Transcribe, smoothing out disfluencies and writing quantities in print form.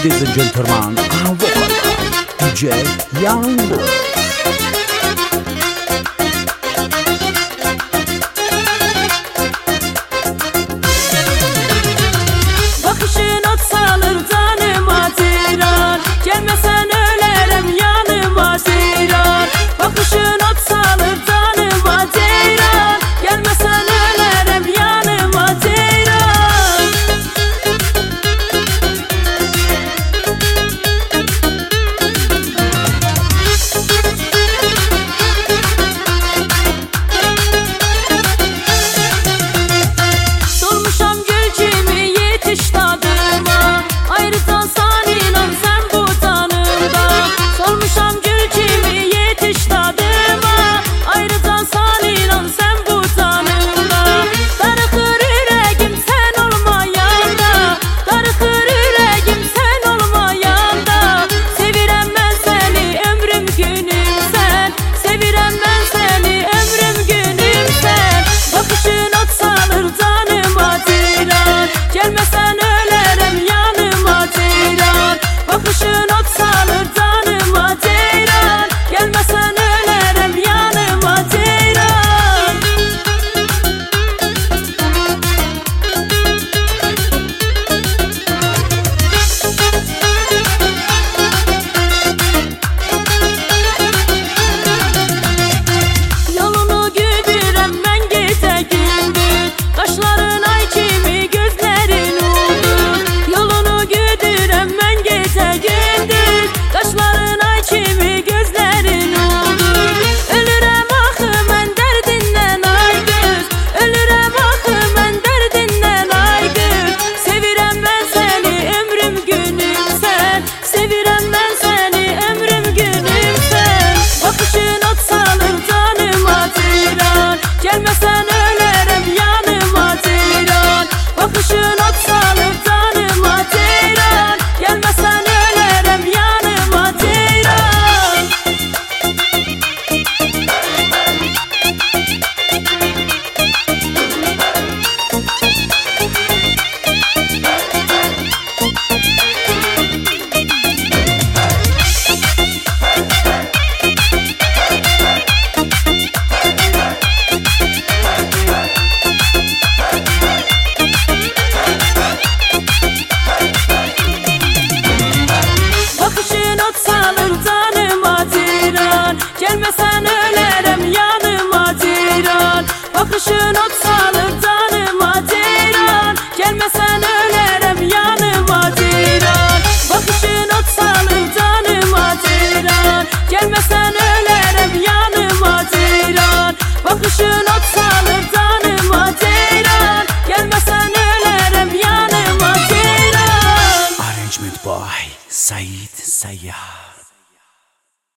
Ladies and gentlemen, our vocal DJ Youngblood. Bakışın ot salır canıma tiran, gelmesen ölerim yanıma tiran. Bakışın ot salır canıma tiran, gelmesen ölerim yanıma tiran. Solmuşam gül kimi yetiş tadıma, ayrıcan saninan sen bu tanımda. Solmuşam gül kimi yetiş tadıma, ayrıcan saninan sen bu tanımda. Darıxır yüreğim sen olmayanda, darıxır yüreğim sen olmayanda. Sevirəm mən səni ömrüm günüm sen, sevirəm mən səni ömrüm günüm sen. Bakışın ot salır canıma tiran, gelmesen ölerim yanıma tiran. Bakışın ot salır canıma tiran, gelmesen ölerim yanıma tiran. Yolunu güdürəm mən gecə gündüz, qaşların ay kimi gözlərin uldur. Yolunu güdürəm mən gecə gündüz, qaşların ay kimi gözlərin uldur. Ölürəm axı mən dərdindən ay qız, ölürəm axı mən dərdindən ay qız. Sevirəm mən səni ömrüm günüm sen, sevirəm mən səni ömrüm günüm sen. Bakışın ot salır canıma tiran, gelmesen ölerim yanıma tiran. Bakışın ot salır canıma tiran, gelmesen ölerim yanıma tiran. Bakışın ot salır canıma tiran, gelmesen ölerim yanıma tiran. Bakışın ot salır canıma tiran, gelmesen ölerim yanıma tiran. Bakışın ot salır canıma tiran, gelmesen ölerim yanıma tiran. Bakışın ot salır canıma tiran, gelmesen ölerim yanıma tiran. Arrangement by Said Sayyar.